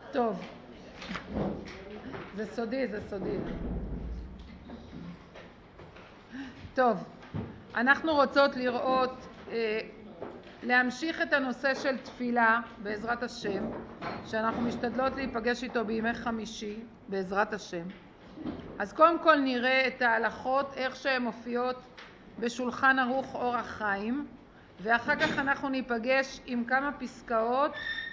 טוב, זה סודי, זה סודי. טוב, אנחנו רוצות לראות, להמשיך את הנושא של תפילה בעזרת השם, שאנחנו משתדלות להיפגש איתו בימי חמישי בעזרת השם. אז קודם כל נראה את ההלכות איך שהן מופיעות בשולחן ערוך אורח חיים, ואחר כך אנחנו ניפגש עם כמה פסקאות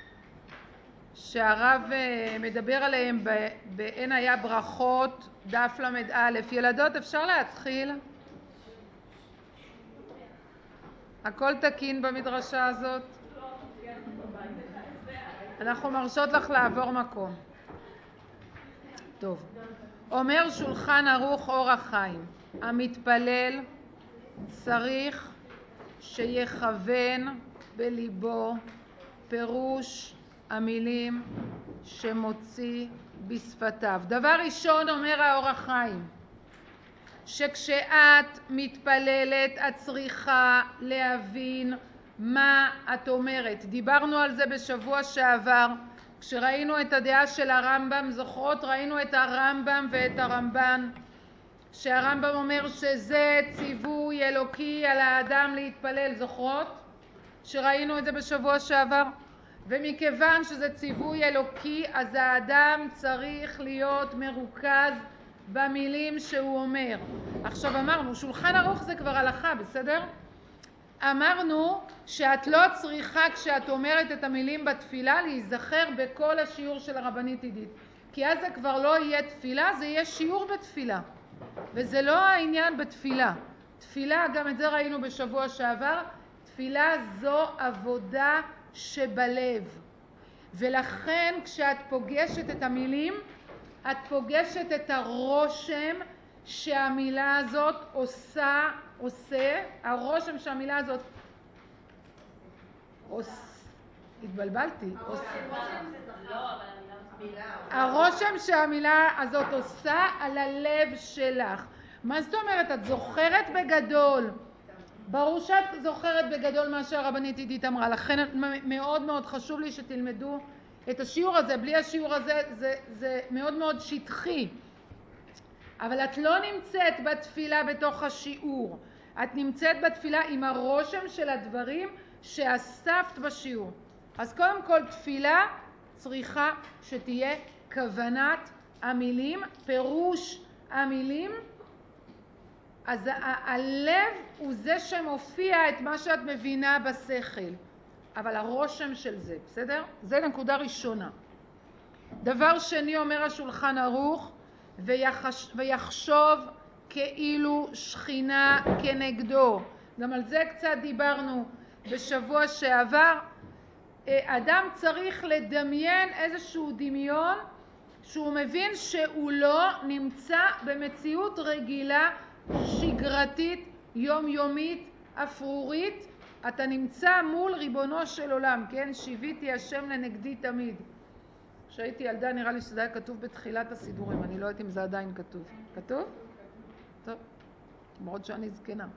שהרב מדבר עליהם באין היה ברכות דף למד א'. ילדות, אפשר להתחיל? הכל תקין במדרשה הזאת? אנחנו מרשות לך לעבור מקום. טוב. אומר שולחן ערוך אורח חיים, המתפלל צריך שיכוון בליבו פירוש המילים שמוציא בשפתיו. דבר ראשון אומר האורח חיים, שכשאת מתפללת את צריכה להבין מה את אומרת. דיברנו על זה בשבוע שעבר כשראינו את הדעה של הרמב"ם. זוכרות? ראינו את הרמב"ם ואת הרמב"ן, שהרמב"ם אומר שזה ציווי אלוקי על האדם להתפלל. זוכרות? שראינו את זה בשבוע שעבר. ומכיוון שזה ציווי אלוקי, אז האדם צריך להיות מרוכז במילים שהוא אומר. עכשיו אמרנו, שולחן ערוך זה כבר הלכה, בסדר? אמרנו שאת לא צריכה כשאת אומרת את המילים בתפילה להיזכר בכל השיעור של הרבנית עידית, כי אז זה כבר לא יהיה תפילה, זה יהיה שיעור בתפילה, וזה לא העניין בתפילה. תפילה, גם את זה ראינו בשבוע שעבר, תפילה זו עבודה שבלב, ולכן כשאת פוגשת את המילים את פוגשת את הרושם שהמילה הזאת עושה, הרושם שהמילה הזאת התבלבלתי, הרושם שהמילה הזאת עושה על הלב שלך. מה זאת אומרת? את זוכרת בגדול, ברור שאת זוכרת בגדול מה שהרבנית עידית אמרה, לכן מאוד מאוד חשוב לי שתלמדו את השיעור הזה. בלי השיעור הזה זה מאוד מאוד שטחי, אבל את לא נמצאת בתפילה בתוך השיעור, את נמצאת בתפילה עם הרושם של הדברים שאספת בשיעור. אז קודם כל תפילה צריכה שתהיה כוונת המילים, פירוש המילים. אז הלב הוא זה שמופיע את מה שאת מבינה בשכל, אבל הרושם של זה, בסדר? זה נקודה ראשונה. דבר שני אומר השולחן ערוך, ויחשוב כאילו שכינה כנגדו. גם על זה קצת דיברנו בשבוע שעבר. אדם צריך לדמיין איזשהו דמיון שהוא מבין שהוא לא נמצא במציאות רגילה, שגרתית, יומיומית, אפרורית. אתה נמצא מול ריבונו של עולם, כן? שיביתי השם לנגדי תמיד. כשהייתי ילדה נראה לי שזה היה כתוב בתחילת הסידורים, אני לא יודעת אם זה עדיין כתוב. כתוב? טוב, למרות שאני זקנה.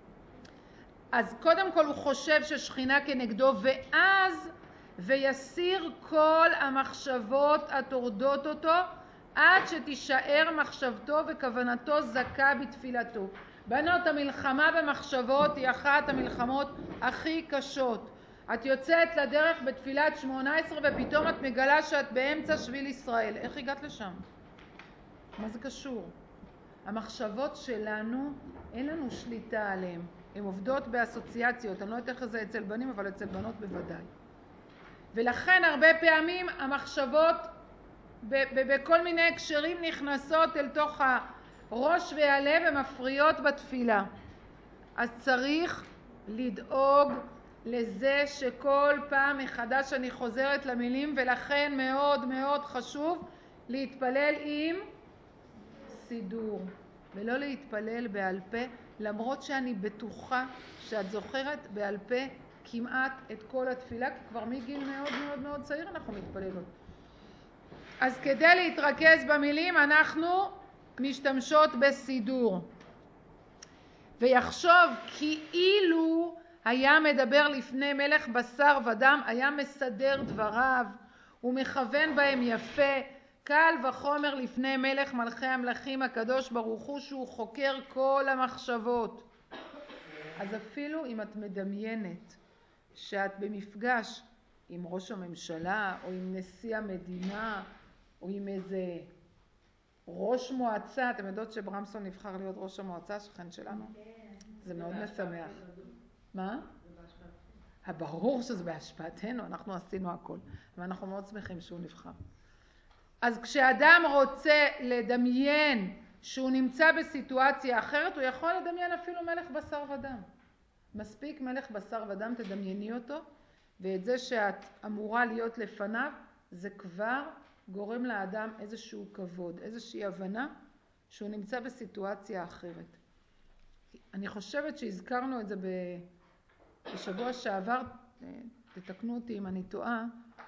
אז קודם כל הוא חושב ששכינה כנגדו, ואז ויסיר כל המחשבות הטורדות אותו עד שתישאר מחשבתו וכוונתו זכה בתפילתו. בנות, המלחמה במחשבות היא אחת המלחמות הכי קשות. את יוצאת לדרך בתפילת 18 ופתאום את מגלה שאת באמצע שביל ישראל. איך הגעת לשם? מה זה קשור? המחשבות שלנו אין לנו שליטה עליהן, הן עובדות באסוציאציות. אני לא יודעת איך זה אצל בנים, אבל אצל בנות בוודאי. ולכן הרבה פעמים המחשבות בכל מיני הקשרים נכנסות אל תוך הראש והלב ומפריעות בתפילה. אז צריך לדאוג לזה שכל פעם מחדש אני חוזרת למילים, ולכן מאוד מאוד חשוב להתפלל עם סידור ולא להתפלל בעל פה, למרות שאני בטוחה שאת זוכרת בעל פה כמעט את כל התפילה, כי כבר מגיל מאוד מאוד מאוד צעיר אנחנו מתפללות. אז כדי להתרכז במילים אנחנו משתמשות בסידור. ויחשוב כאילו היה מדבר לפני מלך בשר ודם, היה מסדר דבריו, ומכוון בהם יפה, קל וחומר לפני מלך מלכי המלכים הקדוש ברוך הוא שהוא חוקר כל המחשבות. אז אפילו אם את מדמיינת שאת במפגש עם ראש הממשלה או עם נשיא המדינה או עם איזה ראש מועצה, אתם יודעות שברמסון נבחר להיות ראש המועצה, שכן שלנו? זה מאוד משמח. מה? ברור שזה בהשפעתנו, אנחנו עשינו הכל, ואנחנו מאוד שמחים שהוא נבחר. אז כשאדם רוצה לדמיין שהוא נמצא בסיטואציה אחרת, הוא יכול לדמיין אפילו מלך בשר ודם. מספיק מלך בשר ודם, תדמייני אותו, ואת זה שאת אמורה להיות לפניו, זה כבר גורם לאדם איזשהו כבוד, איזושהי הבנה שהוא נמצא בסיטואציה אחרת. אני חושבת שהזכרנו את זה בשבוע שעבר, תתקנו אותי אם אני טועה,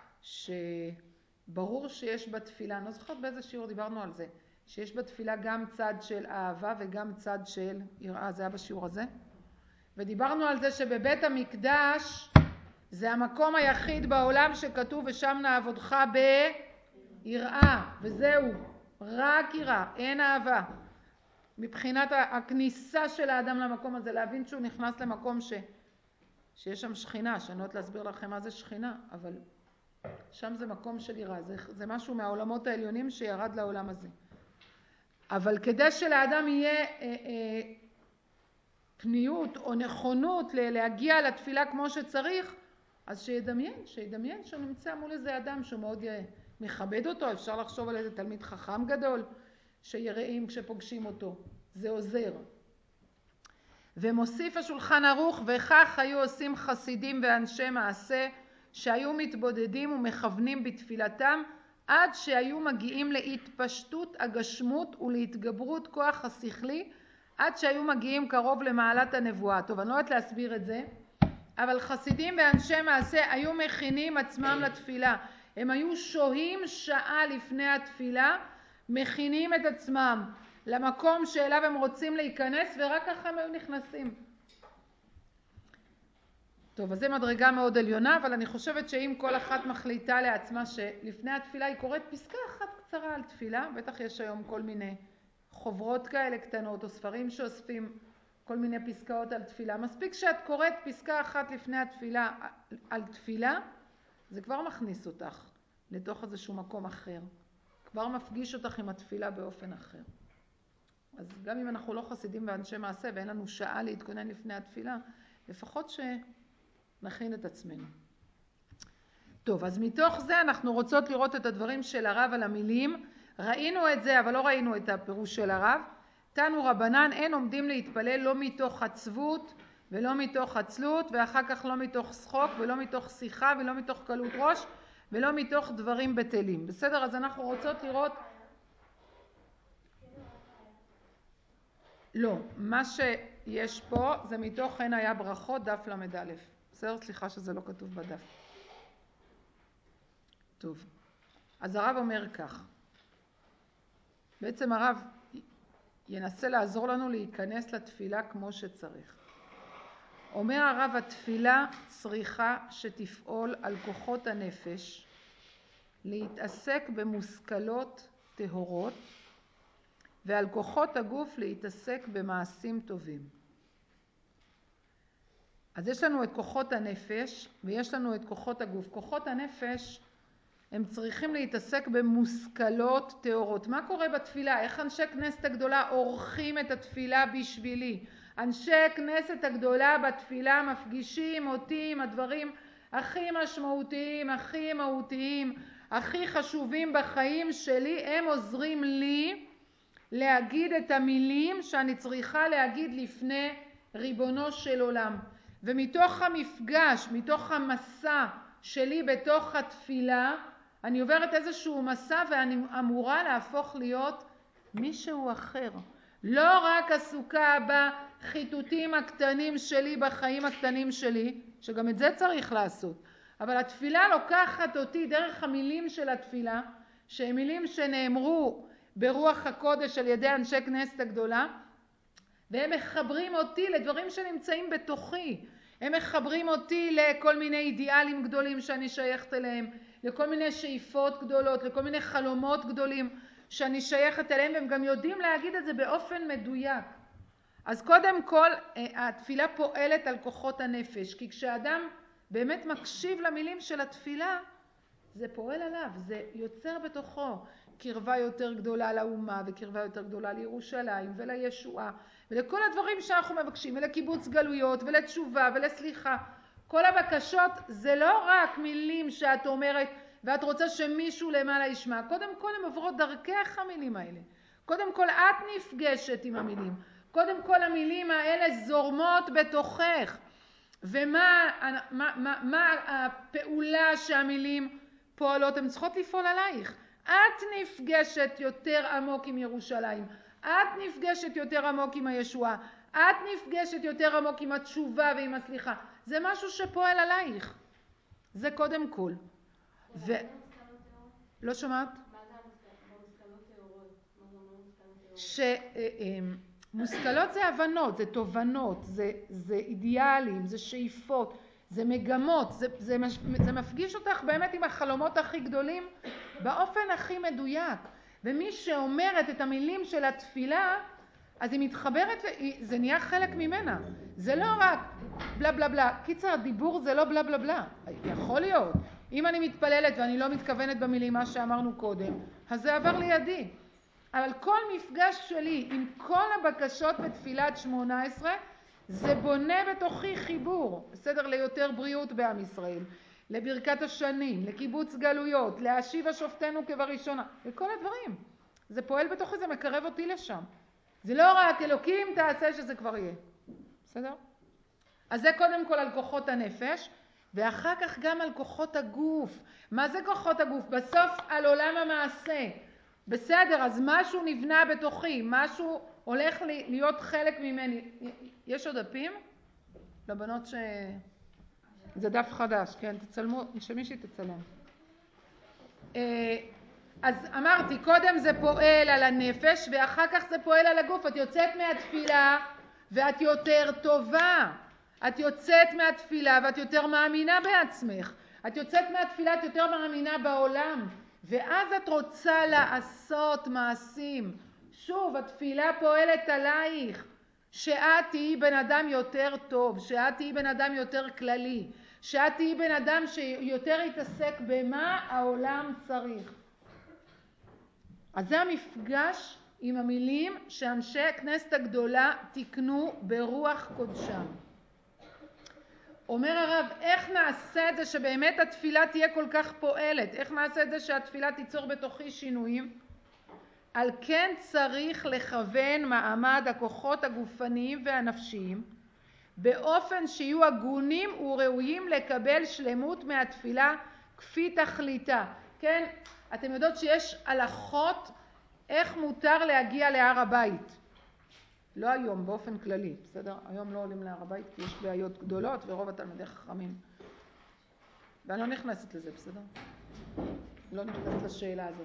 שברור שיש בתפילה, אני לא זוכרת באיזה שיעור דיברנו על זה, שיש בתפילה גם צד של אהבה וגם צד של יראה, זה היה בשיעור הזה? ודיברנו על זה שבבית המקדש זה המקום היחיד בעולם שכתוב ושם נעבודך ביראה, וזהו, רק יראה, אין אהבה. מבחינת הכניסה של האדם למקום הזה, להבין שהוא נכנס למקום שיש שם שכינה, שאני לא יודעת להסביר לכם מה זה שכינה, אבל שם זה מקום של יראה, זה משהו מהעולמות העליונים שירד לעולם הזה. אבל כדי שלאדם יהיה פניות או נכונות להגיע לתפילה כמו שצריך, אז שידמיין שהוא נמצא מול איזה אדם שהוא מאוד מכבד אותו, אפשר לחשוב על איזה תלמיד חכם גדול שיראים כשפוגשים אותו, זה עוזר. ומוסיף השולחן ערוך, וכך היו עושים חסידים ואנשי מעשה שהיו מתבודדים ומכוונים בתפילתם עד שהיו מגיעים להתפשטות הגשמות ולהתגברות כוח השכלי, עד שהיו מגיעים קרוב למעלת הנבואה. טוב, אני לא יודעת להסביר את זה, אבל חסידים ואנשי מעשה היו מכינים עצמם לתפילה. הם היו שוהים שעה לפני התפילה, מכינים את עצמם למקום שאליו הם רוצים להיכנס, ורק ככה הם היו נכנסים. טוב, אז זה מדרגה מאוד עליונה, אבל אני חושבת שאם כל אחת מחליטה לעצמה שלפני התפילה היא קוראת פסקה אחת קצרה על תפילה, בטח יש היום כל מיני חוברות כאלה קטנות או ספרים שאוספים כל מיני פסקאות על תפילה. מספיק שאת קוראת פסקה אחת לפני התפילה על תפילה, זה כבר מכניס אותך לתוך איזשהו מקום אחר. כבר מפגיש אותך עם התפילה באופן אחר. אז גם אם אנחנו לא חסידים ואנשי מעשה ואין לנו שעה להתכונן לפני התפילה, לפחות שנכין את עצמנו. טוב, אז מתוך זה אנחנו רוצות לראות את הדברים של הרב על המילים. ראינו את זה, אבל לא ראינו את הפירוש של הרב. תנו רבנן, אין עומדים להתפלל לא מתוך עצבות ולא מתוך עצלות, ואחר כך לא מתוך שחוק ולא מתוך שיחה ולא מתוך קלות ראש ולא מתוך דברים בטלים. בסדר? אז אנחנו רוצות לראות... לא, מה שיש פה זה מתוך אין היה ברכות, דף למד א'. בסדר? סליחה שזה לא כתוב בדף. טוב, אז הרב אומר כך. בעצם הרב ינסה לעזור לנו להיכנס לתפילה כמו שצריך. אומר הרב, התפילה צריכה שתפעול על כוחות הנפש, להתעסק במושכלות טהורות, ועל כוחות הגוף להתעסק במעשים טובים. אז יש לנו את כוחות הנפש ויש לנו את כוחות הגוף. כוחות הנפש הם צריכים להתעסק במושכלות טהורות. מה קורה בתפילה? איך אנשי כנסת הגדולה עורכים את התפילה בשבילי? אנשי כנסת הגדולה בתפילה מפגישים אותי עם הדברים הכי משמעותיים, הכי מהותיים, הכי חשובים בחיים שלי. הם עוזרים לי להגיד את המילים שאני צריכה להגיד לפני ריבונו של עולם. ומתוך המפגש, מתוך המסע שלי בתוך התפילה, אני עוברת איזשהו מסע ואני אמורה להפוך להיות מישהו אחר. לא רק עסוקה בחיתותים הקטנים שלי, בחיים הקטנים שלי, שגם את זה צריך לעשות. אבל התפילה לוקחת אותי דרך המילים של התפילה, שהם מילים שנאמרו ברוח הקודש על ידי אנשי כנסת הגדולה, והם מחברים אותי לדברים שנמצאים בתוכי. הם מחברים אותי לכל מיני אידיאלים גדולים שאני שייכת אליהם. לכל מיני שאיפות גדולות, לכל מיני חלומות גדולים שאני שייכת אליהם, והם גם יודעים להגיד את זה באופן מדויק. אז קודם כל התפילה פועלת על כוחות הנפש, כי כשאדם באמת מקשיב למילים של התפילה, זה פועל עליו, זה יוצר בתוכו קרבה יותר גדולה לאומה, וקרבה יותר גדולה לירושלים ולישועה, ולכל הדברים שאנחנו מבקשים, ולקיבוץ גלויות, ולתשובה, ולסליחה. כל הבקשות זה לא רק מילים שאת אומרת, ואת רוצה שמישהו למעלה ישמע. קודם כל הן עוברות דרכך המילים האלה. קודם כל את נפגשת עם המילים. קודם כל המילים האלה זורמות בתוכך. מה הפעולה שהמילים פועלות? הן צריכות לפעול עלייך. את נפגשת יותר עמוק עם ירושלים. את נפגשת יותר עמוק עם הישועה. את נפגשת יותר עמוק עם התשובה ועם הסליחה. זה משהו שפועל עלייך. זה קודם כל. לא שומעת? מה זה המושכלות תאורות? מה זה אומר מושכלות תאורות? מושכלות זה הבנות, זה תובנות, זה אידיאלים, זה שאיפות, זה מגמות, זה מפגיש אותך באמת עם החלומות הכי גדולים באופן הכי מדויק. ומי שאומרת את המילים של התפילה, אז היא מתחברת, זה נהיה חלק ממנה. זה לא רק בלה בלה בלה. קיצר, הדיבור זה לא בלה בלה בלה. יכול להיות. אם אני מתפללת ואני לא מתכוונת במילים מה שאמרנו קודם, אז זה עבר לידי. אבל כל מפגש שלי עם כל הבקשות בתפילת 18, זה בונה בתוכי חיבור, בסדר? ליותר בריאות בעם ישראל, לברכת השנים, לקיבוץ גלויות, להשיב השופטנו כבראשונה, וכל הדברים. זה פועל בתוכי, זה מקרב אותי לשם. זה לא רק אלוקים תעשה שזה כבר יהיה. בסדר? אז זה קודם כל על כוחות הנפש, ואחר כך גם על כוחות הגוף. מה זה כוחות הגוף? בסוף על עולם המעשה. בסדר, אז משהו נבנה בתוכי, משהו הולך להיות חלק ממני. יש עוד דפים? לבנות זה דף חדש, כן, תצלמו, שמישהי תצלם. אז אמרתי, קודם זה פועל על הנפש, ואחר כך זה פועל על הגוף. את יוצאת מהתפילה ואת יותר טובה. את יוצאת מהתפילה ואת יותר מאמינה בעצמך. את יוצאת מהתפילה, את יותר מאמינה בעולם. ואז את רוצה לעשות מעשים. שוב, התפילה פועלת עלייך. שאת תהיי בן אדם יותר טוב, שאת תהיי בן אדם יותר כללי, שאת תהיי בן אדם שיותר יתעסק במה העולם צריך. אז זה המפגש עם המילים שאנשי הכנסת הגדולה תקנו ברוח קודשם. אומר הרב, איך נעשה את זה שבאמת התפילה תהיה כל כך פועלת? איך נעשה את זה שהתפילה תיצור בתוכי שינויים? על כן צריך לכוון מעמד הכוחות הגופניים והנפשיים באופן שיהיו הגונים וראויים לקבל שלמות מהתפילה כפי תכליתה. כן, אתם יודעות שיש הלכות איך מותר להגיע להר הבית. לא היום, באופן כללי, בסדר? היום לא עולים להר הבית כי יש בעיות גדולות ורוב התלמידי חכמים. ואני לא נכנסת לזה, בסדר? לא נכנסת לשאלה הזאת.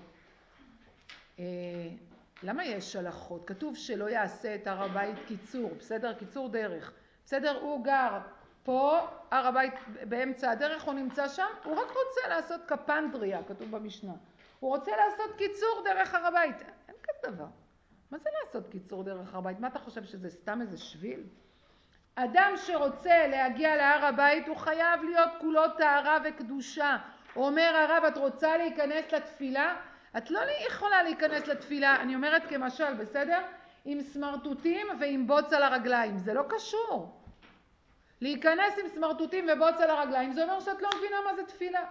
למה יש הלכות? כתוב שלא יעשה את הר הבית קיצור, בסדר? קיצור דרך. בסדר? הוא גר פה, הר הבית באמצע הדרך, הוא נמצא שם, הוא רק רוצה לעשות קפנדריה, כתוב במשנה. הוא רוצה לעשות קיצור דרך הר הבית. אין כזה דבר. מה זה לעשות קיצור דרך הר הבית? מה אתה חושב שזה סתם איזה שביל? אדם שרוצה להגיע להר הבית הוא חייב להיות כולו טהרה וקדושה. הוא אומר הרב, את רוצה להיכנס לתפילה? את לא יכולה להיכנס לתפילה, אני אומרת כמשל, בסדר? עם סמרטוטים ועם בוץ על הרגליים, זה לא קשור. להיכנס עם סמרטוטים ובוץ על הרגליים, זה אומר שאת לא מבינה מה זה תפילה.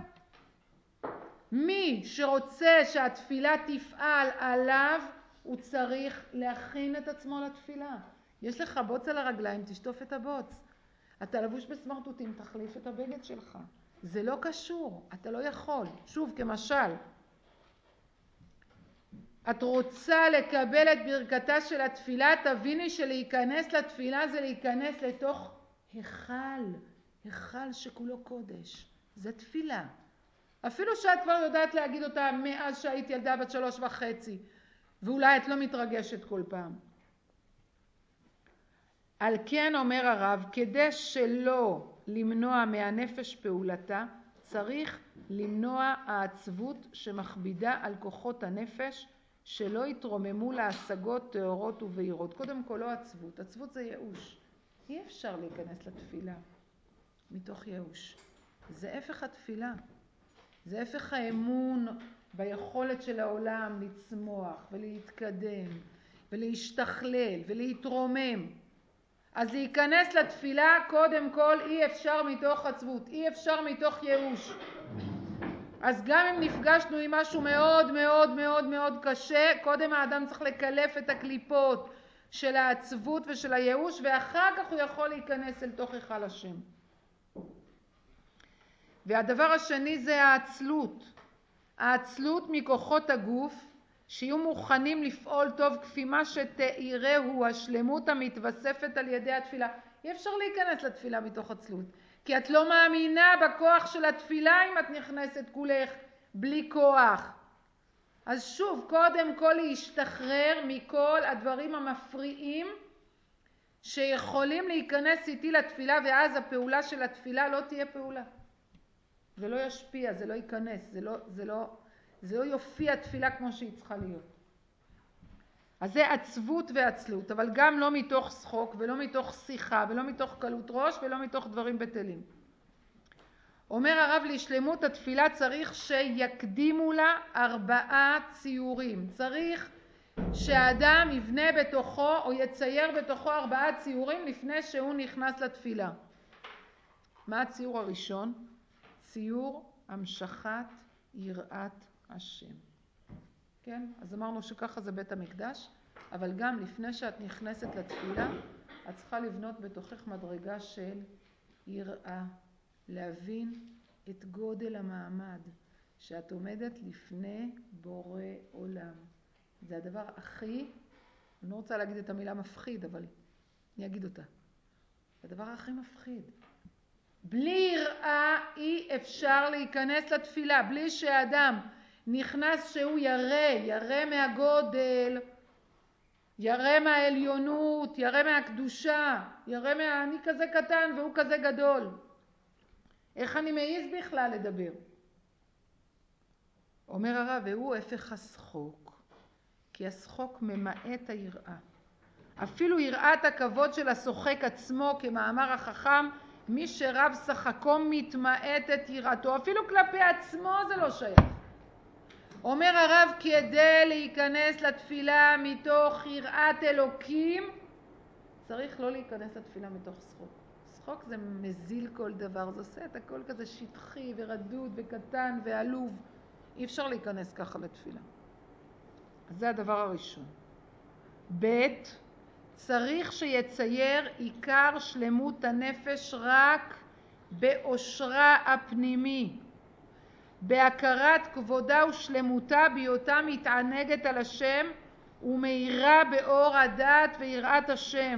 מי שרוצה שהתפילה תפעל עליו, הוא צריך להכין את עצמו לתפילה. יש לך בוץ על הרגליים, תשטוף את הבוץ. אתה לבוש בסמרטוטים, תחליף את הבגד שלך. זה לא קשור, אתה לא יכול. שוב, כמשל, את רוצה לקבל את ברכתה של התפילה, תביני שלהיכנס לתפילה זה להיכנס לתוך היכל שכולו קודש. זה תפילה. אפילו שאת כבר יודעת להגיד אותה מאז שהיית ילדה בת 3.5, ואולי את לא מתרגשת כל פעם. על כן אומר הרב, כדי שלא למנוע מהנפש פעולתה, צריך למנוע העצבות שמכבידה על כוחות הנפש, שלא יתרוממו להשגות טהורות ובהירות. קודם כל לא עצבות, עצבות זה ייאוש. אי אפשר להיכנס לתפילה מתוך ייאוש. זה הפך התפילה, זה הפך האמון ביכולת של העולם לצמוח ולהתקדם ולהשתכלל ולהתרומם. אז להיכנס לתפילה קודם כל אי אפשר מתוך עצבות, אי אפשר מתוך ייאוש. אז גם אם נפגשנו עם משהו מאוד מאוד מאוד מאוד קשה, קודם האדם צריך לקלף את הקליפות של העצבות ושל הייאוש, ואחר כך הוא יכול להיכנס אל תוך היכל השם. והדבר השני זה העצלות. העצלות מכוחות הגוף, שיהיו מוכנים לפעול טוב כפי מה שתאירהו השלמות המתווספת על ידי התפילה. אי אפשר להיכנס לתפילה מתוך עצלות, כי את לא מאמינה בכוח של התפילה אם את נכנסת כולך בלי כוח. אז שוב, קודם כל להשתחרר מכל הדברים המפריעים שיכולים להיכנס איתי לתפילה, ואז הפעולה של התפילה לא תהיה פעולה. זה לא ישפיע, זה לא ייכנס, זה לא יופיע תפילה כמו שהיא צריכה להיות. אז זה עצבות ועצלות, אבל גם לא מתוך שחוק ולא מתוך שיחה ולא מתוך קלות ראש ולא מתוך דברים בטלים. אומר הרב, לשלמות התפילה צריך שיקדימו לה 4 ציורים. צריך שהאדם יבנה בתוכו או יצייר בתוכו 4 ציורים לפני שהוא נכנס לתפילה. מה הציור הראשון? ציור המשכת יראת השם. כן? אז אמרנו שככה זה בית המקדש, אבל גם לפני שאת נכנסת לתפילה, את צריכה לבנות בתוכך מדרגה של יראה, להבין את גודל המעמד, שאת עומדת לפני בורא עולם. זה הדבר הכי, אני לא רוצה להגיד את המילה מפחיד, אבל אני אגיד אותה. הדבר הכי מפחיד. בלי יראה אי אפשר להיכנס לתפילה, בלי שהאדם נכנס שהוא ירא מהגודל, ירא מהעליונות, ירא מהקדושה, ירא אני כזה קטן והוא כזה גדול. איך אני מעיז בכלל לדבר? אומר הרב, והוא הפך השחוק, כי השחוק ממעט היראה. אפילו יראת הכבוד של השוחק עצמו, כמאמר החכם, מי שרב שחקו מתמעט את יראתו, אפילו כלפי עצמו זה לא שייך. אומר הרב, כדי להיכנס לתפילה מתוך יראת אלוקים, צריך לא להיכנס לתפילה מתוך שחוק. שחוק זה מזיל כל דבר, זה עושה את הכל כזה שטחי ורדוד וקטן ועלוב. אי אפשר להיכנס ככה לתפילה. אז זה הדבר הראשון. ב' צריך שיצייר עיקר שלמות הנפש רק באושרה הפנימי, בהכרת כבודה ושלמותה, בהיותה מתענגת על השם ומאירה באור הדעת ויראת השם.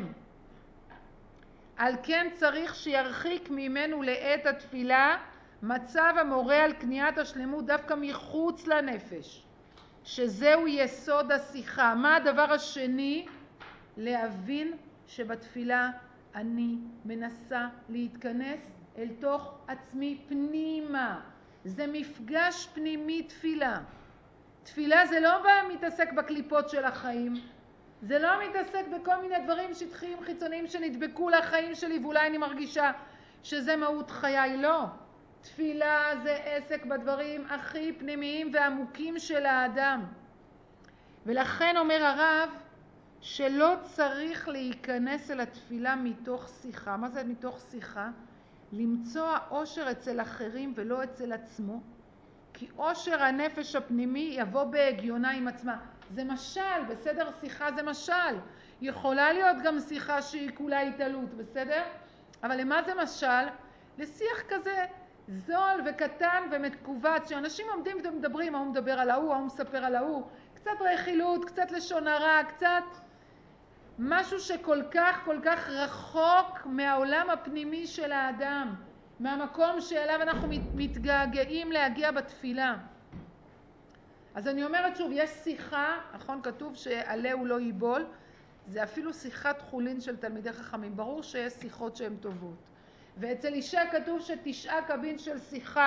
על כן צריך שירחיק ממנו לעת התפילה מצב המורה על קניית השלמות דווקא מחוץ לנפש, שזהו יסוד השיחה. מה הדבר השני? להבין שבתפילה אני מנסה להתכנס אל תוך עצמי פנימה. זה מפגש פנימי תפילה. תפילה זה לא מתעסק בקליפות של החיים, זה לא מתעסק בכל מיני דברים שטחיים חיצוניים שנדבקו לחיים שלי ואולי אני מרגישה שזה מהות חיי. לא. תפילה זה עסק בדברים הכי פנימיים ועמוקים של האדם. ולכן אומר הרב שלא צריך להיכנס אל התפילה מתוך שיחה. מה זה מתוך שיחה? למצוא האושר אצל אחרים ולא אצל עצמו, כי אושר הנפש הפנימי יבוא בהגיונה עם עצמה. זה משל, בסדר? שיחה זה משל. יכולה להיות גם שיחה שהיא כולה התעלות, בסדר? אבל למה זה משל? לשיח כזה זול וקטן ומתכווץ, שאנשים עומדים ומדברים, ההוא מדבר על ההוא, ההוא מספר על ההוא, קצת רכילות, קצת לשון הרע, קצת משהו שכל כך רחוק מהעולם הפנימי של האדם, מהמקום שאליו אנחנו מתגעגעים להגיע בתפילה. אז אני אומרת שוב, יש שיחה, נכון, כתוב שעלהו לא ייבול, זה אפילו שיחת חולין של תלמידי חכמים. ברור שיש שיחות שהן טובות. ואצל אישה כתוב ש9 קבין של שיחה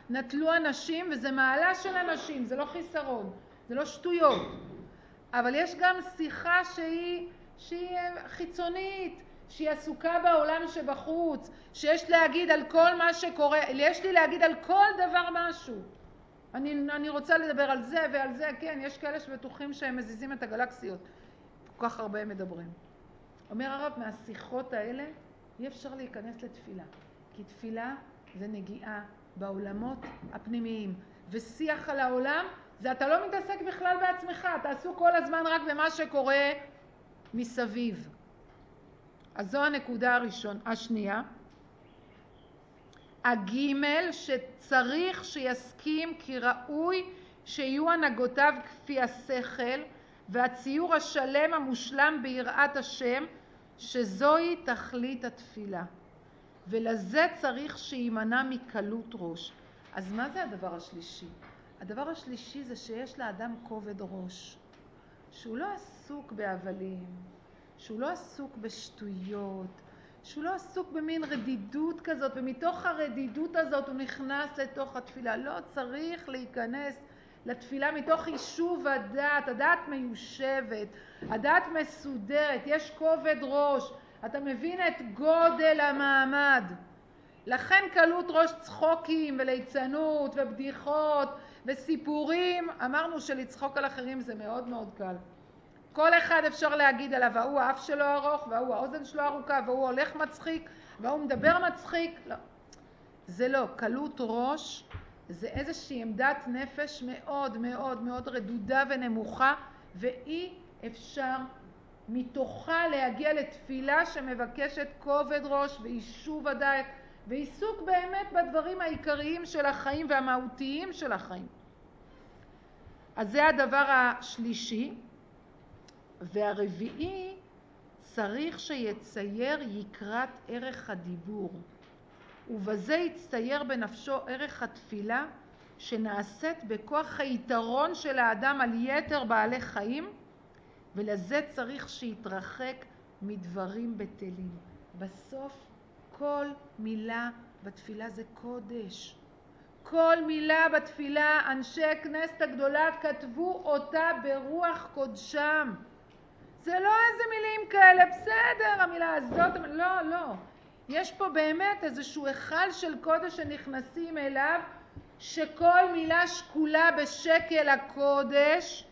נטלו אנשים, וזה מעלה של אנשים, זה לא חיסרון, זה לא שטויות. אבל יש גם שיחה שהיא חיצונית, שהיא עסוקה בעולם שבחוץ, שיש להגיד על כל מה שקורה, יש לי להגיד על כל דבר משהו. אני רוצה לדבר על זה ועל זה, כן, יש כאלה שבטוחים שהם מזיזים את הגלקסיות. כל כך הרבה הם מדברים. אומר הרב, מהשיחות האלה אי אפשר להיכנס לתפילה, כי תפילה זה נגיעה בעולמות הפנימיים, ושיח על העולם זה אתה לא מתעסק בכלל בעצמך, אתה עסוק כל הזמן רק במה שקורה מסביב. אז זו הנקודה השנייה. הגימל, שצריך שיסכים כי ראוי שיהיו הנהגותיו כפי השכל, והציור השלם המושלם ביראת השם, שזוהי תכלית התפילה. ולזה צריך שימנע מקלות ראש. אז מה זה הדבר השלישי? הדבר השלישי זה שיש לאדם כובד ראש, שהוא לא עסוק בהבלים, שהוא לא עסוק בשטויות, שהוא לא עסוק במין רדידות כזאת, ומתוך הרדידות הזאת הוא נכנס לתוך התפילה. לא צריך להיכנס לתפילה מתוך יישוב הדעת, הדעת מיושבת, הדעת מסודרת, יש כובד ראש, אתה מבין את גודל המעמד. לכן קלות ראש צחוקים וליצנות ובדיחות וסיפורים. אמרנו שלצחוק על אחרים זה מאוד מאוד קל. כל אחד אפשר להגיד עליו, והוא האף שלו ארוך, והוא האוזן שלו ארוכה, והוא הולך מצחיק, והוא מדבר מצחיק. לא. זה לא. קלות ראש זה איזושהי עמדת נפש מאוד מאוד מאוד רדודה ונמוכה, ואי אפשר מתוכה להגיע לתפילה שמבקשת כובד ראש ויישוב הדעת, ועיסוק באמת בדברים העיקריים של החיים והמהותיים של החיים. אז זה הדבר השלישי. והרביעי, צריך שיצייר יקרת ערך הדיבור, ובזה יצייר בנפשו ערך התפילה שנעשית בכוח היתרון של האדם על יתר בעלי חיים, ולזה צריך שיתרחק מדברים בטלים. בסוף כל מילה בתפילה זה קודש. כל מילה בתפילה אנשי הכנסת הגדולה כתבו אותה ברוח קודשם. זה לא איזה מילים כאלה, בסדר, המילה הזאת, לא, לא. יש פה באמת איזשהו היכל של קודש שנכנסים אליו, שכל מילה שקולה בשקל הקודש,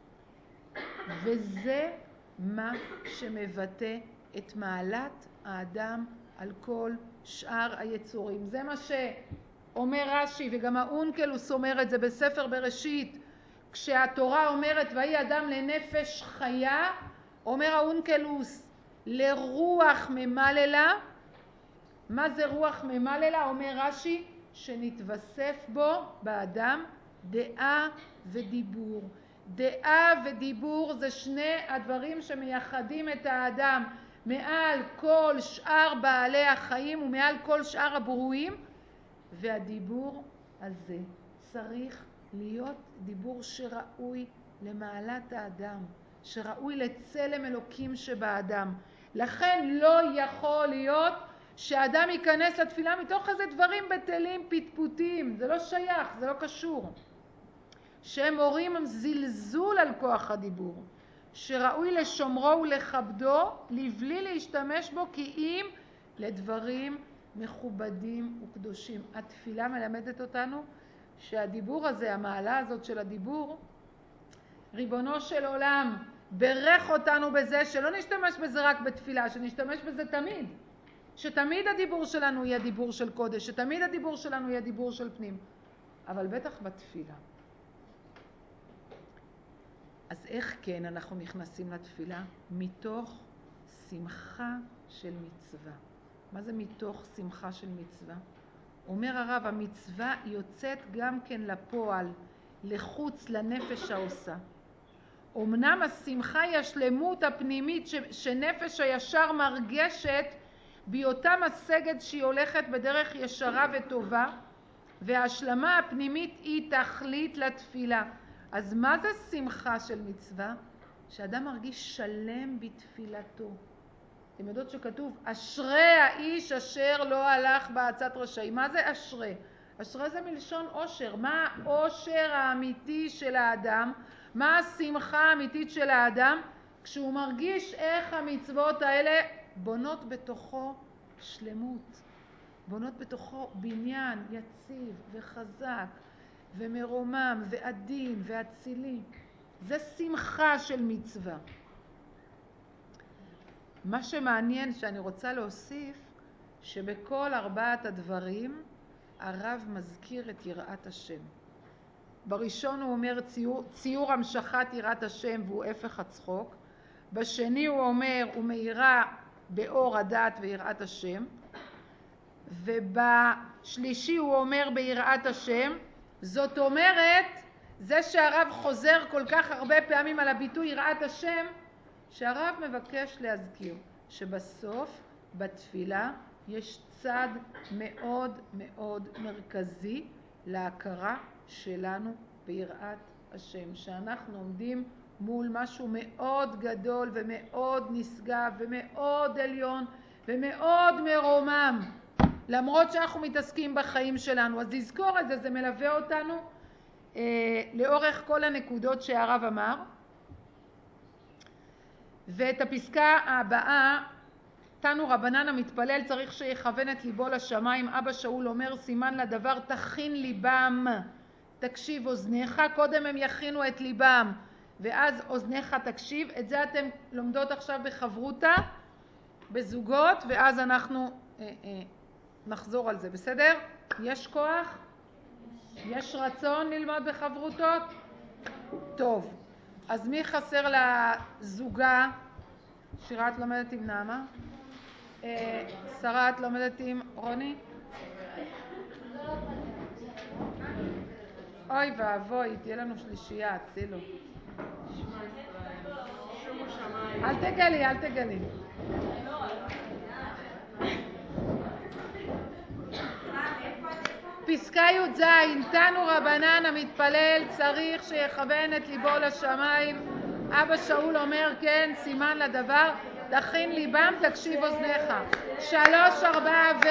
וזה מה שמבטא את מעלת האדם על כל שאר היצורים. זה מה שאומר רש"י, וגם האונקלוס אומר את זה בספר בראשית, כשהתורה אומרת ויהי אדם לנפש חיה, אומר האונקלוס לרוח ממללה. מה זה רוח ממללה? אומר רש"י שנתווסף בו באדם דעה ודיבור. דעה ודיבור זה שני הדברים שמייחדים את האדם מעל כל שאר בעלי החיים ומעל כל שאר הברואים, והדיבור הזה צריך להיות דיבור שראוי למעלת האדם, שראוי לצלם אלוקים שבאדם. לכן לא יכול להיות שהאדם ייכנס לתפילה מתוך איזה דברים בטלים פטפוטים, זה לא שייך, זה לא קשור. שהם מורים זלזול על כוח הדיבור, שראוי לשומרו ולכבדו לבלי להשתמש בו כי אם לדברים מכובדים וקדושים. התפילה מלמדת אותנו שהדיבור הזה, המעלה הזאת של הדיבור, ריבונו של עולם ברך אותנו בזה שלא נשתמש בזה רק בתפילה, שנשתמש בזה תמיד, שתמיד הדיבור שלנו יהיה דיבור של קודש, שתמיד הדיבור שלנו יהיה דיבור של פנים, אבל בטח בתפילה. אז איך כן אנחנו נכנסים לתפילה? מתוך שמחה של מצווה. מה זה מתוך שמחה של מצווה? אומר הרב, המצווה יוצאת גם כן לפועל, לחוץ לנפש העושה. אמנם השמחה היא השלמות הפנימית שנפש הישר מרגשת בהיותה משגת שהיא הולכת בדרך ישרה וטובה, וההשלמה הפנימית היא תכלית לתפילה. אז מה זה שמחה של מצווה? שאדם מרגיש שלם בתפילתו. אתם יודעות שכתוב אשרי האיש אשר לא הלך בעצת רשעים. מה זה אשרי? אשרי זה מלשון אושר. מה האושר האמיתי של האדם? מה השמחה האמיתית של האדם? כשהוא מרגיש איך המצוות האלה בונות בתוכו שלמות, בונות בתוכו בניין יציב וחזק ומרומם ועדין ואצילי. זה שמחה של מצווה. מה שמעניין שאני רוצה להוסיף, שבכל ארבעת הדברים הרב מזכיר את יראת השם. בראשון הוא אומר ציור המשכת יראת השם והוא הפך הצחוק. בשני הוא אומר הוא מאירה באור הדעת ויראת השם. ובשלישי הוא אומר ביראת השם. זאת אומרת, זה שהרב חוזר כל כך הרבה פעמים על הביטוי יראת השם, שהרב מבקש להזכיר שבסוף בתפילה יש צד מאוד מאוד מרכזי להכרה שלנו ביראת השם, שאנחנו עומדים מול משהו מאוד גדול ומאוד נשגב ומאוד עליון ומאוד מרומם, למרות שאנחנו מתעסקים בחיים שלנו. אז לזכור את זה, זה מלווה אותנו לאורך כל הנקודות שהרב אמר. ואת הפסקה הבאה, תנו רבנן המתפלל צריך שיכוון את ליבו לשמיים. אבא שאול אומר סימן לדבר תכין ליבם, תקשיב אוזניך. קודם הם יכינו את ליבם ואז אוזניך תקשיב. את זה אתם לומדות עכשיו בחברותה בזוגות, ואז אנחנו נחזור על זה. בסדר? יש כוח? יש רצון ללמוד בחברותות? טוב, אז מי חסר לזוגה? שירה את לומדת עם נעמה? שרה את לומדת עם רוני? אוי ואבוי, תהיה לנו שלישייה, צילו. אל תגלי, אל תגלי. פסקה י"ז, תנו רבנן המתפלל צריך שיכוון את ליבו לשמיים. אבא שאול אומר כן, סימן לדבר תכין ליבם, תקשיב אוזניך. 3, 4 ו...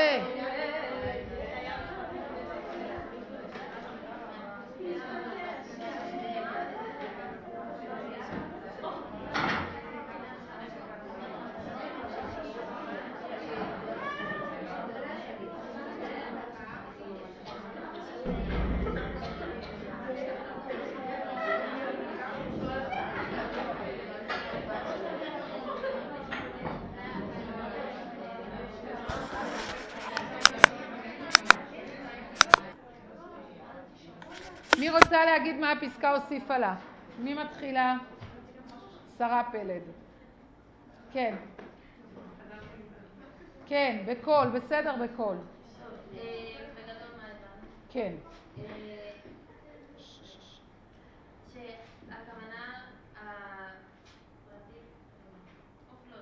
מי רוצה להגיד מה הפסקה הוסיפה לה? מי מתחילה? שרה פלד. כן. כן, בקול, בסדר בקול. בגדול מה הבנו? כן. שהכוונה הפרטית, לא,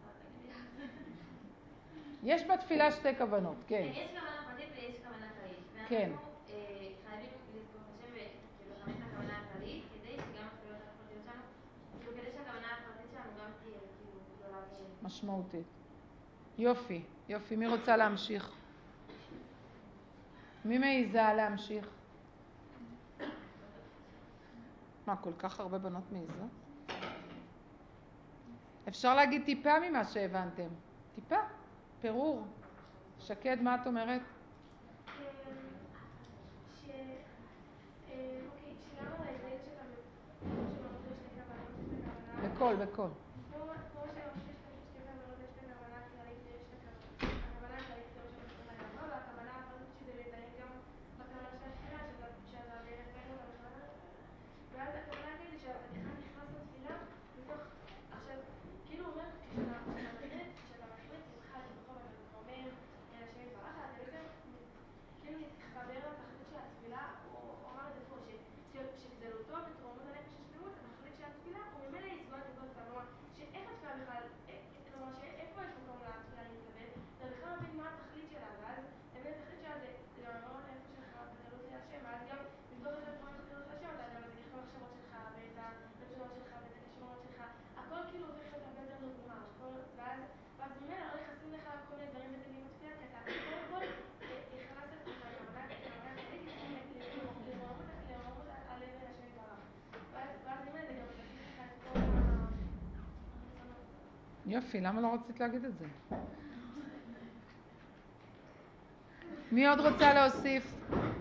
יש בתפילה שתי כוונות, כן. יש כוונה פרטית ויש כוונה כללית. כן. ואנחנו חייבים לזכור את השם ולכוון את הכוונה הכללית, כדי שגם התפילות הפרטיות שלנו, כדי שהכוונה הפרטית שלנו גם תהיה גדולה משמעותית. יופי, יופי. מי רוצה להמשיך? מי מעיזה להמשיך? מה, כל כך הרבה בנות מעיזות? אפשר להגיד טיפה ממה שהבנתם. טיפה, פירור. שקד, מה את אומרת? אוקיי, שגם על ההבדל שאתה שאמרת שתי כוונות, יש את הכוונה... בקול, בקול. כמו שאמרת שיש שתי כוונות, יש את הכוונה הכללית ויש את הכוונה הכללית זה מה שאנחנו אמרנו, והכוונה הפרטית שזה לדייק גם בכוונה של התפילה, שאתה מייחד אותה בכוונה. ואז הכוונה הכללית זה שאתה נכנס לתפילה מתוך... עכשיו, כאילו אומר, כשאתה מחליט ממך לבחור ואתה מתרומם אל השם יתברך, אתה בעצם כאילו מתחבר לתכלית של התפילה, הוא אמר את זה פה, שגדלותו ותרומות הנפש השלמות, התכלית של התפילה, הוא ממילא יסגוד את כל כמוה יופי, למה לא רצית להגיד את זה? מי עוד רוצה להוסיף?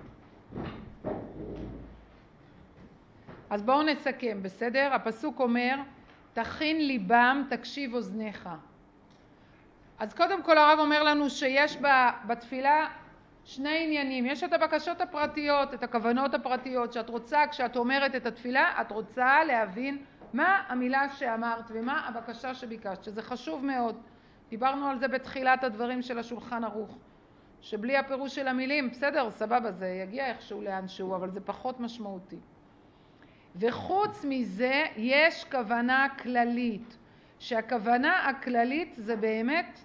אז בואו נסכם, בסדר? הפסוק אומר, תכין ליבם, תקשיב אוזניך. אז קודם כל הרב אומר לנו שיש בתפילה שני עניינים. יש את הבקשות הפרטיות, את הכוונות הפרטיות, שאת רוצה, כשאת אומרת את התפילה, את רוצה להבין מה המילה שאמרת ומה הבקשה שביקשת, שזה חשוב מאוד. דיברנו על זה בתחילת הדברים של השולחן ערוך, שבלי הפירוש של המילים, בסדר, סבבה, זה יגיע איכשהו לאנשהו, אבל זה פחות משמעותי. וחוץ מזה יש כוונה כללית, שהכוונה הכללית זה באמת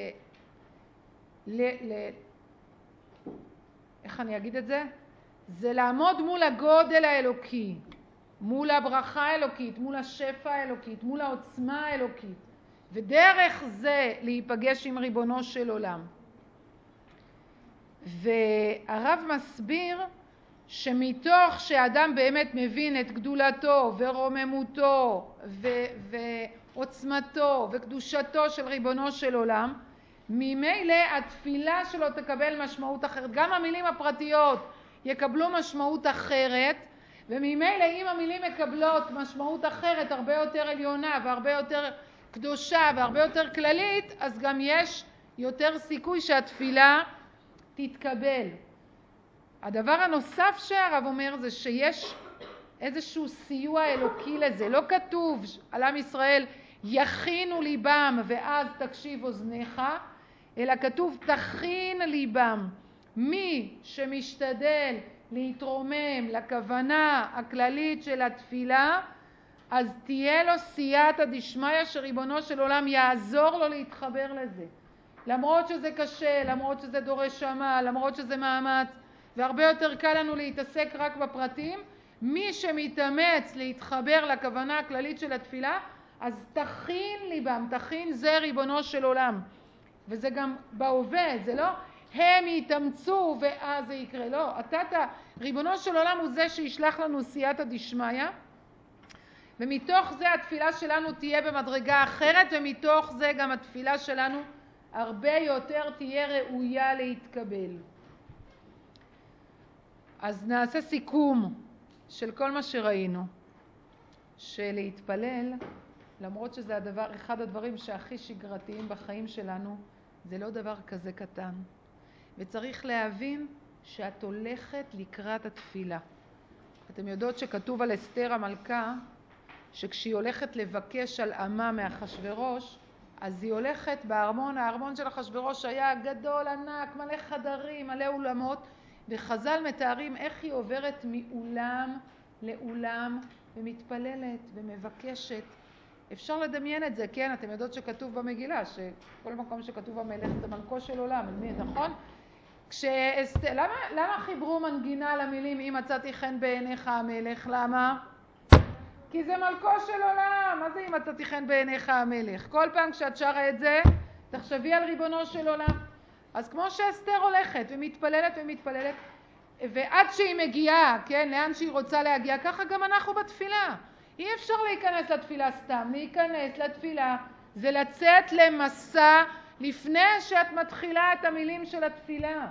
איך אני אגיד את זה? זה לעמוד מול הגודל האלוקי, מול הברכה האלוקית, מול השפע האלוקית, מול העוצמה האלוקית, ודרך זה להיפגש עם ריבונו של עולם. והרב מסביר שמתוך שאדם באמת מבין את גדולתו ורוממותו ועוצמתו וקדושתו של ריבונו של עולם, ממילא התפילה שלו תקבל משמעות אחרת. גם המילים הפרטיות יקבלו משמעות אחרת, וממילא אם המילים מקבלות משמעות אחרת הרבה יותר עליונה והרבה יותר קדושה והרבה יותר כללית, אז גם יש יותר סיכוי שהתפילה תתקבל. הדבר הנוסף שהרב אומר זה שיש איזשהו סיוע אלוקי לזה. לא כתוב על עם ישראל יכינו ליבם ואז תקשיב אוזניך, אלא כתוב תכין ליבם. מי שמשתדל להתרומם לכוונה הכללית של התפילה, אז תהיה לו סייעתא דשמיא שריבונו של עולם יעזור לו להתחבר לזה. למרות שזה קשה, למרות שזה דורש עמל, למרות שזה מאמץ, והרבה יותר קל לנו להתעסק רק בפרטים, מי שמתאמץ להתחבר לכוונה הכללית של התפילה, אז תכין ליבם, תכין זה ריבונו של עולם. וזה גם בהווה, זה לא הם יתאמצו ואז זה יקרה, לא, ריבונו של עולם הוא זה שישלח לנו סייעתא דשמיא, ומתוך זה התפילה שלנו תהיה במדרגה אחרת, ומתוך זה גם התפילה שלנו הרבה יותר תהיה ראויה להתקבל. אז נעשה סיכום של כל מה שראינו, שלהתפלל, למרות שזה אחד הדברים שהכי שגרתיים בחיים שלנו, זה לא דבר כזה קטן. וצריך להבין שאת הולכת לקראת התפילה. אתם יודעות שכתוב על אסתר המלכה, שכשהיא הולכת לבקש על עמה מאחשוורוש, אז היא הולכת בארמון, הארמון של אחשוורוש היה גדול, ענק, מלא חדרים, מלא אולמות, וחז"ל מתארים איך היא עוברת מאולם לאולם ומתפללת ומבקשת. אפשר לדמיין את זה, כן? אתם יודעות שכתוב במגילה, שכל מקום שכתוב המלך זה מלכו של עולם, נכון? למה חיברו מנגינה למילים אם מצאתי חן בעיניך המלך? למה? כי זה מלכו של עולם. מה זה אם מצאתי חן בעיניך המלך? כל פעם כשאת שרה את זה, תחשבי על ריבונו של עולם. אז כמו שאסתר הולכת ומתפללת ומתפללת, ועד שהיא מגיעה, כן, לאן שהיא רוצה להגיע, ככה גם אנחנו בתפילה. אי אפשר להיכנס לתפילה סתם. להיכנס לתפילה זה לצאת למסע לפני שאת מתחילה את המילים של התפילה.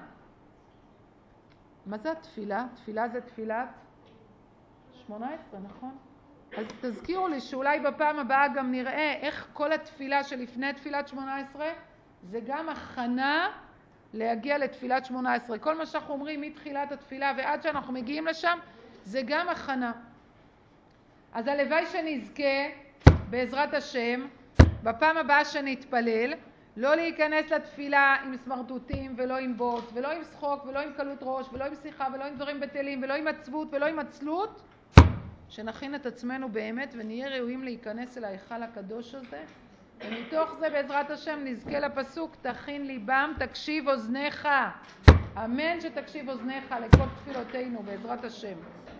מה זה התפילה? תפילה זה תפילת 18, נכון? אז תזכירו לי שאולי בפעם הבאה גם נראה איך כל התפילה שלפני תפילת 18 זה גם הכנה להגיע לתפילת 18. כל מה שאנחנו אומרים מתחילת התפילה ועד שאנחנו מגיעים לשם זה גם הכנה. אז הלוואי שנזכה בעזרת השם בפעם הבאה שנתפלל לא להיכנס לתפילה עם סמרטוטים ולא עם בוץ ולא עם שחוק ולא עם קלות ראש ולא עם שיחה ולא עם דברים בטלים ולא עם עצבות ולא עם עצלות, שנכין את עצמנו באמת ונהיה ראויים להיכנס אל ההיכל הקדוש הזה, ומתוך זה בעזרת השם נזכה לפסוק תכין ליבם תקשיב אוזניך. אמן שתקשיב אוזניך לכל תפילותינו בעזרת השם.